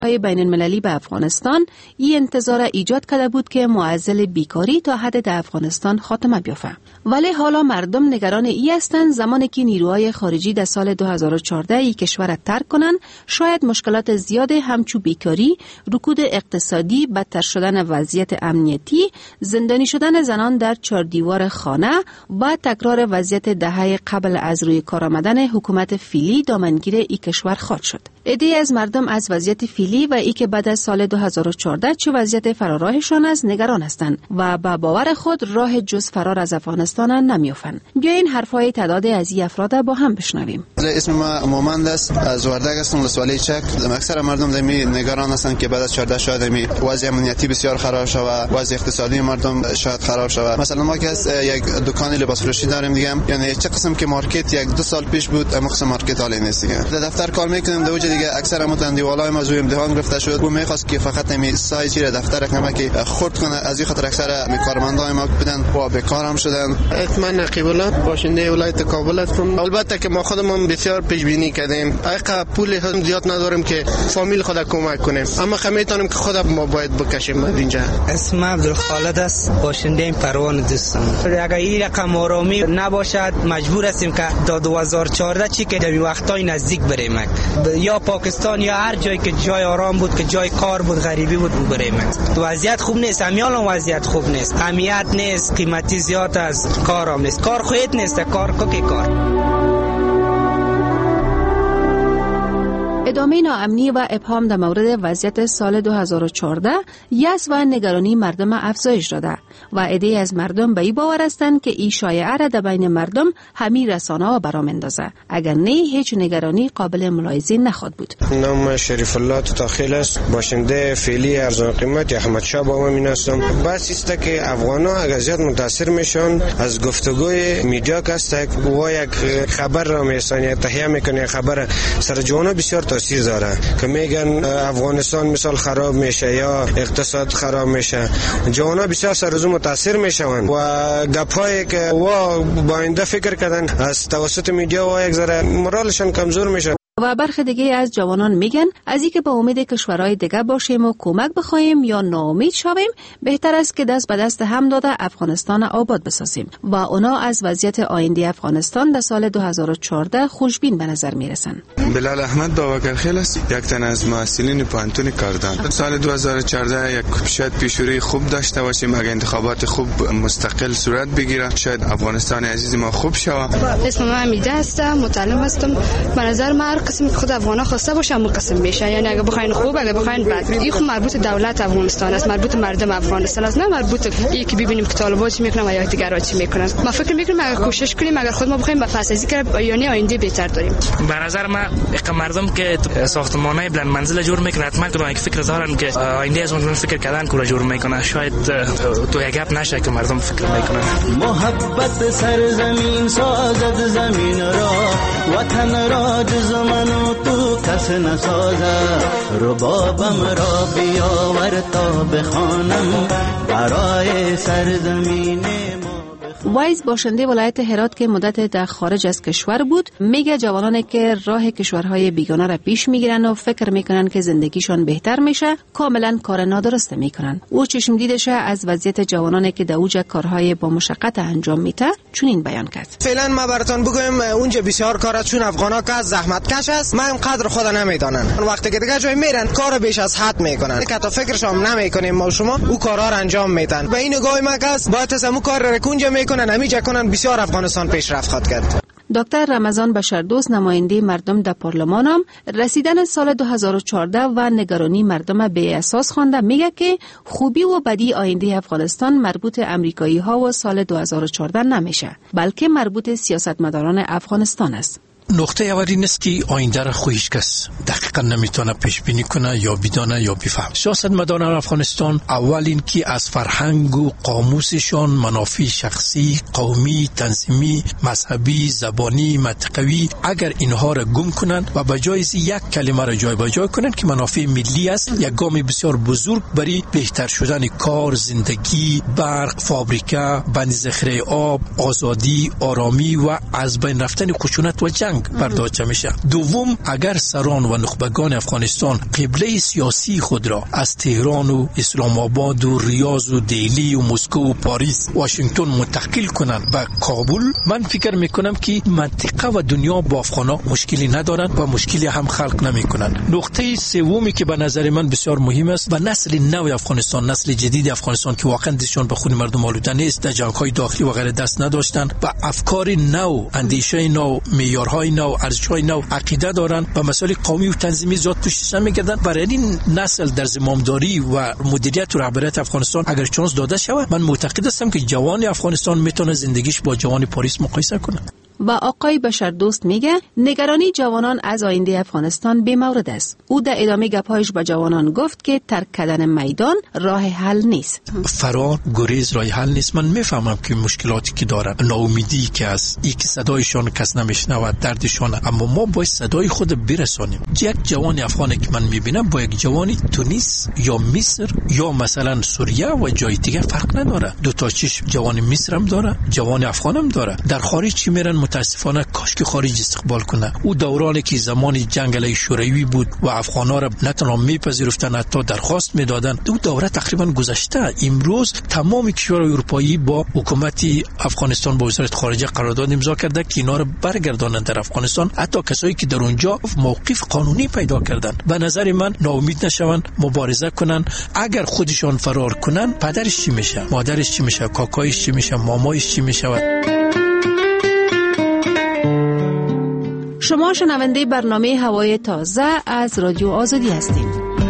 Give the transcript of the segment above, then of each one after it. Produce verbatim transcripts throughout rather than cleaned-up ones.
های بین المللی به افغانستان این انتظار ایجاد کرده بود که معضل بیکاری تا حد در افغانستان خاتمه بیافته. ولی حالا مردم نگران ای هستند زمانی که نیروهای خارجی در سال دو هزار و چهارده ای کشور را ترک کنند، شاید مشکلات زیاد همچو بیکاری، رکود اقتصادی، بدتر شدن وضعیت امنیتی، زندانی شدن زنان در چهار دیوار خانه و تکرار وضعیت دهه قبل از روی کار آمدن حکومت فعلی دامنگیر ای کشور خواهد شد. عده‌ای از مردم از وضعیت فعلی و ای که بعد از سال دو هزار و چهارده چه وضعیت فراراهشان است نگران هستند و با باور خود راه جز فرار از افغانستان نمی‌یابند. بیاین حرفای تعداد از این افراد با هم بشنویم. اسم ما مومند است، از وردگ هستم، ولسوالی چک. اکثر مردم دمی نگران هستند که بعد از چهارده شاید می وضع امنیتی بسیار خراب شود، وضع اقتصادی مردم شاید خراب شود. مثلا ما که یک دکان لباس فروشی داریم دیگه، یعنی چه قسم که مارکت یک دو سال پیش بود، اما قسم مارکت حالی نیست دیگه. در دفتر کار میکنیم دوجه دیگه، اکثر متندی والای ما زوی امتحان گرفته شد و میخواست که فقط نمی سایز چیره دفتر کمه که خرد کنه، از این خاطر اکثر کارمندای ما بدن و بیکار هم شدن. من نقیب الله باشنده ولایت کابل هستم. البته که ما خودمون بسیار پیش بینی کردیم، اگه پول هم زیاد نداریم که فامیل خود کمک کنیم، اما خمیتونیم که خود ما باید بکشیم از اینجا. اسم عبدالخالد است، باشنده پروان دوستم. اگه این رقم آرامی نباشد مجبور هستیم که تا دو هزار و چهارده چی که در وقتای نزدیک بریم، یا پاکستان یا هر جایی که جای آرام بود که جای کار بود غریبی بود بریم. وضعیت خوب نیست، امیال وضعیت خوب نیست، امیت نیست، قیمتی زیاد از کارام نیست، کار خودت نیست، کار کو که کار. ادامه ناامنی و ابهام در مورد وضعیت سال دو هزار و چهارده یأس و نگرانی مردم افزایش داده و عده‌ای از مردم به این باور هستند که این شایعه را در بین مردم همین رسانه‌ها برآمندازه، اگر نه هیچ نگرانی قابل ملاحظه نخواهد بود. نام شریف الله تاخیل است، باشنده فعلی ارزان قیمت احمد شاه با من هستم. بس است که افغان‌ها اگر زیاد متاثر میشن از گفتگوی میدیا که است و یک خبر را میسازن تهیه میکنه، خبر سر جوانان بسیار تاثیر داره که میگن افغانستان مثال خراب میشه یا اقتصاد خراب میشه، جوانا بسیار سر روز متاثر میشون و گپایی که وا با آینده فکر کردن از توسط میدیا و یک ذره مورالشون کمزور میشه. و برخی دیگه از جوانان میگن از اینکه با امید کشورهای دیگه باشیم و کمک بخوایم یا ناامید شویم، بهتر است که دست به دست هم داده افغانستان آباد بسازیم و اونا از وضعیت آینده افغانستان در سال دو هزار و چهارده خوشبین به نظر میرسن. بلال احمد باوکرخیل است، یک تن از محصلین پانتون کاردان. سال دو هزار و چهارده یک شاید پیشروی خوب داشته باشیم، اگه انتخابات خوب مستقل صورت بگیره شاید افغانستان عزیز ما خوب شود. اسم من امیده هستم، متعلم هستم. به نظر من قسم که خود افغانا خواسته باشه هم قسم میشه، یعنی اگه بخواین خوب اگه بخواین بد. این خود مربوط دولت افغانستان است، مربوط مردم افغانستان است، نه مربوط یکی ببینیم که طالبان چی میکنن یا دیگران چی میکنن. ما فکر میکنیم اگه کوشش کنیم اگر خود ما بخوایم به فاسازی کنیم یعنی آینده بهتر داریم. به نظر من مردم که ساختمانای بلند منزل جور میکنن حتما که فکر دارن که آینده از اون فکر کردن کورا جور میکنن، شاید تو یک گپ نشه که مردم فکر میکنن. محبت سرزمین سازد زمین را، وطن را زمانو تو کس نسازه، ربابم را بیاور تا بخوانم برای سرزمین ما. وایز باشنده ولایت هرات که مدت در خارج از کشور بود میگه جوانانی که راه کشورهای بیگانه را پیش میگیرن و فکر میکنن که زندگیشان بهتر میشه کاملا کار نادرسته میکنن. او چشم دیدش از وضعیت جوانانی که در اوج کارهای با مشقت انجام میده چنین بیان کرد. فعلا ما براتون بگویم اونجا بسیار کارا چون افغانا که زحمت کش است، ما هم قدر خود نمیدانن. وقتی که دیگه جای میرن کار بیش از حد میکنن که تا فکرش هم نمیکنیم ما شما او کارا را انجام میدن. به این نگاه ما کس باید از همو کار را کنجا میکنن همیشه کنن بسیار افغانستان پیشرفت خواهد کرد. دکتر رمضان بشردوست نماینده مردم در پارلمان هم رسیدن سال دو هزار و چهارده و نگرانی مردم به اساس خوانده میگه که خوبی و بدی آینده افغانستان مربوط امریکایی ها و سال دو هزار و چهارده نمیشه بلکه مربوط سیاستمداران افغانستان است. نقطه اولی نیست که آینده را خودش کس دقیقا نمیتونه پیش بینی کنه یا بدانه یا بفهم. سیاستمداران افغانستان اول این که از فرهنگ و قاموسشان منافع شخصی، قومی، تنظیمی، مذهبی، زبانی، منطقوی اگر اینها را گم کنند و بجای یک کلمه را جای بجای کنند که منافع ملی است، یک گام بسیار بزرگ برای بهتر شدن کار، زندگی، برق، فابریکه، بند ذخیره آب، آزادی، آرامی و از بین رفتن خشونت و جنگ جنگ برداشته میشه. دوم، اگر سران و نخبگان افغانستان قبله سیاسی خود را از تهران و اسلام آباد و ریاض و دیلی و مسکو و پاریس واشنگتن منتقل کنند به کابل، من فکر میکنم که منطقه و دنیا با افغانا مشکلی ندارند و مشکلی هم خلق نمیکنند. نقطه سومی که به نظر من بسیار مهم است، و نسل نو افغانستان، نسل جدید افغانستان که واقعا دستشون به خون مردم آلوده نیست، در جنگ‌های داخلی و غیره دست نداشتند و افکار نو، اندیشه نو، معیارهای نو، ارزش‌های نو، عقیده دارند و مسائل قومی و تنظیمی زیاد پشتش می‌گردن. برای این نسل در زمامداری و مدیریت و رهبریت افغانستان اگر چانس داده شود، من معتقد هستم که جوان افغانستان میتونه زندگیش با جوان پاریس مقایسه کنه. و آقای بشردوست میگه نگرانی جوانان از آینده افغانستان بی‌مورد است. او در ادامه گپایش با جوانان گفت که ترک کردن میدان راه حل نیست. فرار، گریز راه حل نیست. من میفهمم که مشکلاتی که دارن، ناامیدی که از این که صدایشان کس نمیشنود، دردشان، اما ما باید صدای خود برسانیم. یک جوان افغانی که من میبینم با یک جوانی تونس یا مصر یا مثلا سوریه و جای دیگه فرق نداره. دو تا چشم جوان مصر هم داره، جوان افغان هم داره. در خارج چی میرن؟ متاسفانه کاش که خارج استقبال کنه. او دورانی که زمان جنگ علیه شوروی بود و افغانا را نه تنها میپذیرفتن، حتی درخواست میدادن، او دوره تقریبا گذشته. امروز تمام کشورهای اروپایی با حکومت افغانستان با وزارت خارجه قرارداد امضا کرده که اینا را برگردانند در افغانستان، حتی کسایی که در اونجا موقف قانونی پیدا کردن. به نظر من ناامید نشوند، مبارزه کنن. اگر خودشان فرار کنن، پدرش چی میشه؟ مادرش چی میشه؟ کاکایش چی میشه؟ مامایش چی میشه؟ شما شنونده برنامه هوای تازه از رادیو آزادی هستید.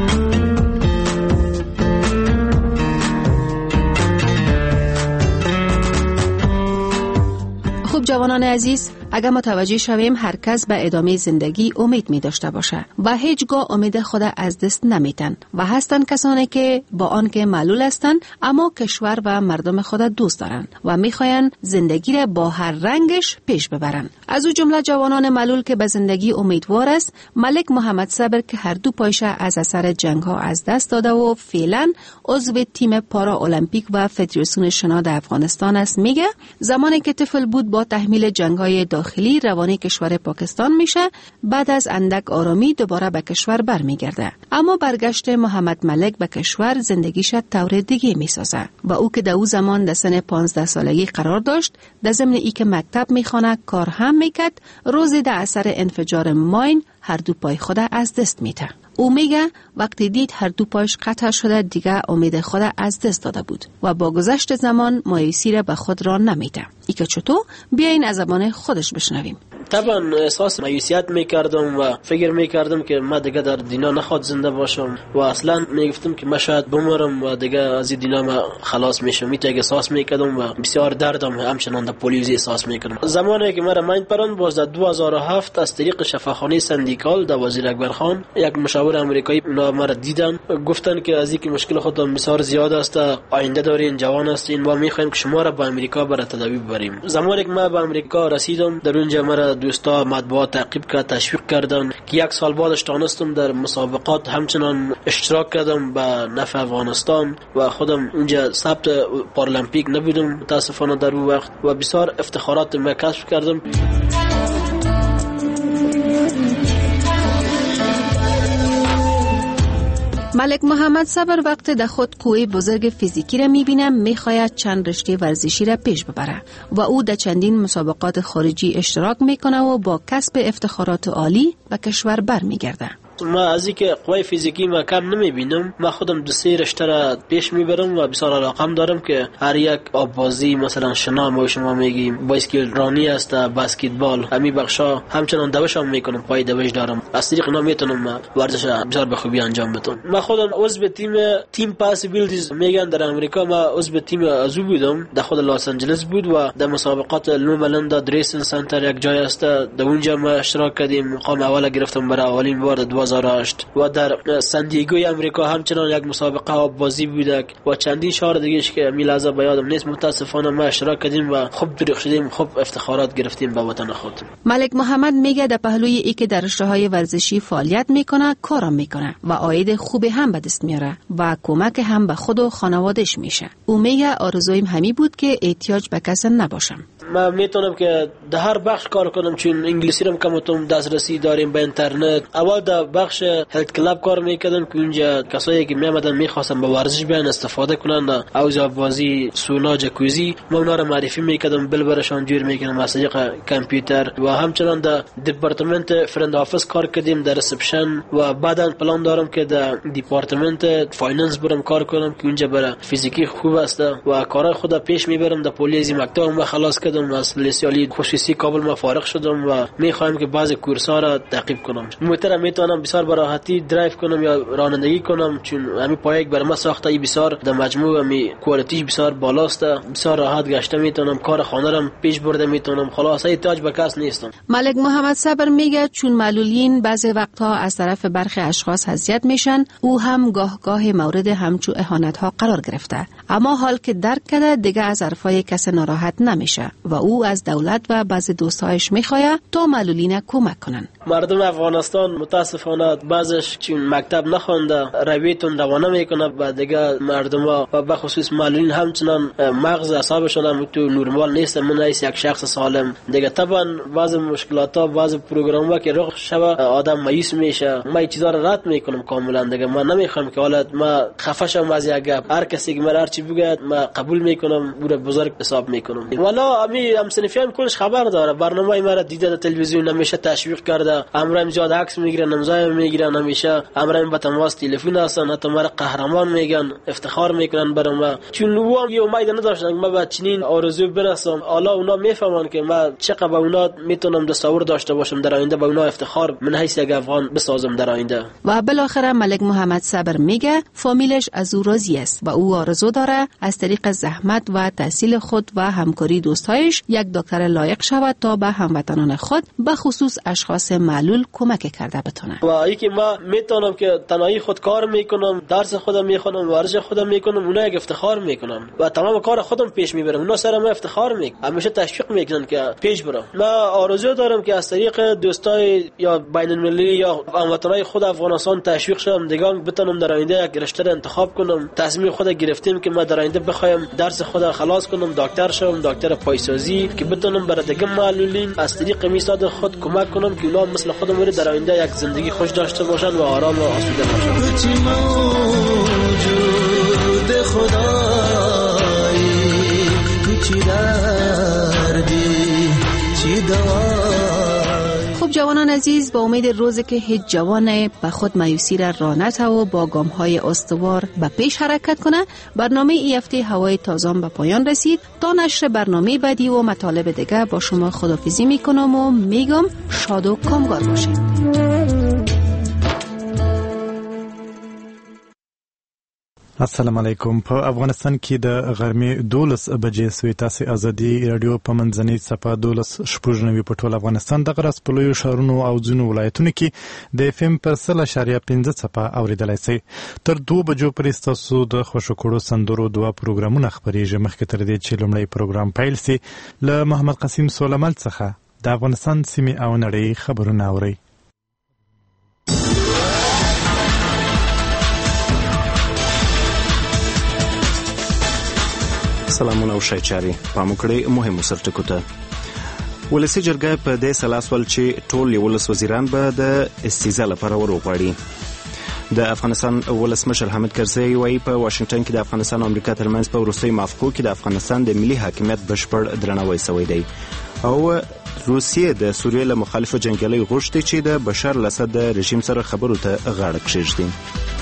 خب جوانان عزیز، اگر متوجه شویم هر کس به ادامه زندگی امید می داشته باشه و هیچگاه امید خود از دست نمیتن و هستن کسانی که با آنکه معلول هستند اما کشور و مردم خود دوست دارن و میخواین زندگی را با هر رنگش پیش ببرن. از او جمله جوانان معلول که به زندگی امیدوار است، ملک محمد صبر که هر دو پایش از اثر جنگ ها از دست داده و فعلا عضو تیم پارا المپیک و فدراسیون شنا در افغانستان است، میگه زمانی که طفل بود با تحمیل جنگ های داخلی روانه کشور پاکستان میشه، بعد از اندک آرامی دوباره به کشور برمیگرده. اما برگشت محمد ملک به کشور زندگیش طور دیگه میسازه و او که در او زمان در سن پانزده سالگی قرار داشت، در ضمن ای که مکتب میخونه کار هم میکرد، روزی در اثر انفجار ماین هر دو پای خود از دست میده. او میگه وقتی دید هر دو پایش قطع شده دیگه امید خود از دست داده بود و با گذشت زمان مایوسی را به خود را نمیده. ای که چطور؟ بیاین از زبان خودش بشنویم. طبعا احساس مایوسیت میکردم و فکر میکردم که من دیگه در دنیا نخواد زنده باشم و اصلا میگفتم که من شاید بمرم و دیگه از این دنیا ما خلاص میشم. میتونم احساس میکردم و بسیار دردم همچنان در پولیوزی احساس میکردم. زمانی که مرا ماین پرند باز در دو هزار و هفت از طریق شفاخانه سندیکال در وزیر اکبر خان یک مشاور امریکایی اونا مرا دیدن، گفتن که از اینکه مشکل خودتون بسیار زیاد است، آینده دارین، جوان هستین و میخوایم که شما را به امریکا برای تداوی ببریم. زمانی که من به امریکا رسیدم، در اونجا مرا دوستا مطبوعات تعقیب کرد، تشویق کردن که یک سال بعدش تونستم در مسابقات همچنان اشتراک کردم به نفع افغانستان و خودم اونجا ثبت پارالمپیک نبودم متاسفانه در اون وقت و بسیار افتخارات ما کسب کردم. ملک محمد صبر وقت در خود قوه بزرگ فیزیکی را میبینه، میخواید چند رشته ورزشی را پیش ببره و او در چندین مسابقات خارجی اشتراک میکنه و با کسب افتخارات عالی به کشور برمیگرده. ما از اینکه قوه فیزیکی ما کم نمیبینم، ما خودم دو سه رشته را پیش میبرم و بسیار علاقم دارم که هر یک آببازی، مثلا شنا ما شما میگیم، بایسکل رانی است، بسکتبال، همین بخشا همچنان دوشم میکنم، پای دوش دارم. از طریق اینا میتونم ورزش بسیار به خوبی انجام بدم. ما خودم عضو تیم تیم پاسیبیلیتیز میگن در امریکا، ما عضو تیم ازو بودم، در خود لس آنجلس بود و در مسابقات لوملند دریسن سنتر یک جای است، در اونجا ما اشتراک کردیم، مقام اول گرفتم برای اولین بار دو هزار و هشت و در سندیگوی امریکا همچنان یک مسابقه آببازی بود و چندین شهر دیگهش که میلازه به یادم نیست. متاسفانه ما اشتراک کردیم و خوب درخشیدیم، خوب افتخارات گرفتیم به وطن خود. ملک محمد میگه در پهلوی ای که در رشته‌های ورزشی فعالیت میکنه، کارم میکنه و عاید خوبی هم به دست میاره و کمک هم به خود و خانواده‌اش میشه. او میگه آرزویم همین بود که احتیاج به کس نباشم. من میتونم که در هر بخش کار کنم، چون انگلیسی رو کمتون دسترسی داریم به اینترنت. اول در بخش هلت کلاب کار میکردم که اونجا کسایی که میامدن میخواستن به ورزش بیان استفاده کنن، حوض آببازی، سونا، جکوزی، ما اونا رو معرفی میکردم، بل برشان جور میکنم از طریق کامپیوتر. و همچنان در دپارتمنت فرند آفیس کار کردیم، در ریسپشن. و بعدا پلان دارم که در دپارتمنت فایننس برم کار کنم که اونجا برای فیزیکی خوب است و کارهای خود پیش میبرم. در پلیس مکتب ما خلاص کردم، از لیسیالی خصوصی کابل ما فارغ شدم و میخوایم که بعضی کورس‌ها را تعقیب کنم. موتر میتونم بسیار به راحتی درایو کنم یا رانندگی کنم، چون همین پایک بر ما ساخته ای بسیار در مجموع می کوالیتی بسیار بالاست، بسیار راحت گشته میتونم، کار خانه را پیش برده میتونم، خلاص احتیاج به کس نیستم. ملک محمد صبر میگه چون معلولین بعضی وقتها از طرف برخی اشخاص اذیت میشن، او هم گاه گاه مورد همچو اهانت ها قرار گرفته، اما حال که درک کرده دیگه از حرفای کس ناراحت نمیشه و او از دولت و بعضی دوستایش میخواه تا معلولین کمک کنن. مردم افغانستان متاسفانه بعضش چون مکتب نخونده رویتون روانه میکنه و دیگه مردم ها و بخصوص معلولین همچنان مغز اعصابشون هم تو نرمال نیست. من ایست یک شخص سالم دیگه طبعا بعض مشکلات ها بعض پروگرام ها که رخ شبه آدم مایوس میشه. من این چیزا رو رد میکنم کاملا دیگه. من نمیخوام که حالت ما خفه شم از یک گپ، هر کسی که من هر چی بگه ما قبول میکنم، او رو بزرگ حساب میکنم. والا امی هم صنفیان کلش خبر داره، برنامه ما را دیده در تلویزیون همیشه تشویق کرده، امرم زیاد عکس میگیرن، امضا میگیرن، همیشه امرم با تماس تلفن هستن، حتی مرا قهرمان میگن، افتخار میکنن برام. چون او هم یه امید نداشتن ما به چنین آرزو برسم. حالا اونا میفهمن که ما چقدر با اونا میتونم تصور داشته باشم در آینده، با اونا افتخار من حیث یک افغان بسازم در آینده. و بالاخره ملک محمد صبر میگه فامیلش از او راضی است و او آرزو داره از طریق زحمت و تحصیل خود و همکاری دوستایش یک دکتر لایق شود تا به هموطنان خود به خصوص اشخاص معلول کمک کرده بتونه. و اینکه ما میتونم که تنهایی خود کار میکنم، درس خودم میخونم، ورزش خودم میکنم، اونا یک افتخار میکنم و تمام کار خودم پیش میبرم، اونا سر ما افتخار میکنن، همیشه تشویق میکنن که پیش برم. ما آرزو دارم که از طریق دوستای یا بین المللی یا هموطنای خود افغانستان تشویق شدم، دیگه بتونم در آینده یک رشته انتخاب کنم. تصمیم خود گرفتیم که ما در آینده بخوایم درس خود خلاص کنم، دکتر شوم، دکتر پایسازی، که بتونم برای دیگه معلولین از طریق میثاق خود کمک کنم که اونا مثل خودم در آینده یک زندگی خوش داشته باشن و آرام و آسوده باشن. خب جوانان عزیز، با امید روزی که هیچ جوان به خود مایوسی را راه نده و با گام‌های استوار به پیش حرکت کنه، برنامه ای هفته هوای تازه به پایان رسید. تا نشر برنامه بعدی و مطالب دیگه با شما خداحافظی میکنم و میگم شاد و کامگار باشید. السلام علیکم. په افغانستان کې د غرمې دولس بجې سوی تاسو ازادي رادیو په منځنۍ صفه دولس شپږ نوي په ټول افغانستان د غرس په لویو ښارونو او ځینو ولایتونو کې د اف ام پر سل اشاریه پنځه صفه اوریدلای شئ. تر دوه بجو پورې تاسو د خوشو کړو سندرو دوه پروګرامونه خبرېږي. مخکې تر دې چې لومړی پروګرام پیل سي، له محمد قاسم سولمل څخه د افغانستان سیمې او نړۍ خبرونه اورئ. سلامونه او شایچاري پام وکړئ مهمو سرټکو ته. ولسی جرګه په دې سلاسول چې ټول یولس وزیران به د استیزا لپاره وروغواړي. د افغانستان ولسمشر حامد کرزی وايي په واشنگټن کې د افغانستان او امریکا ترمنځ په وروستۍ موافقو کې د افغانستان د ملي حاکمیت بشپړ درناوی شوی دی او روسیې د سوریې له مخالفو جنګیالیو غوښتي چې د بشار الاسد د رژیم سره خبرو ته غاړه کېږدي.